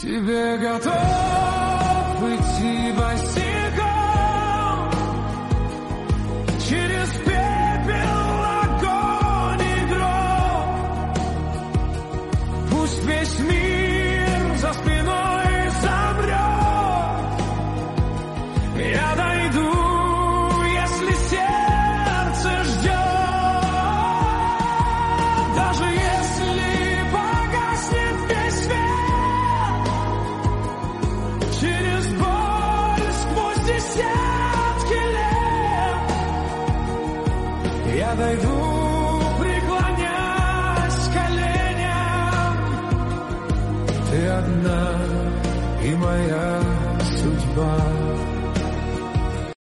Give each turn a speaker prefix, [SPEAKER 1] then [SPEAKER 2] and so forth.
[SPEAKER 1] тебе готов идти босиком через пепел, огонь и гром. Пусть весь мир за спиной замрет, я дойду, если сердце ждет. Даже если погаснет весь свет, через боль сквозь десятки лет, я дойду, преклонясь коленям. Ты одна и моя судьба.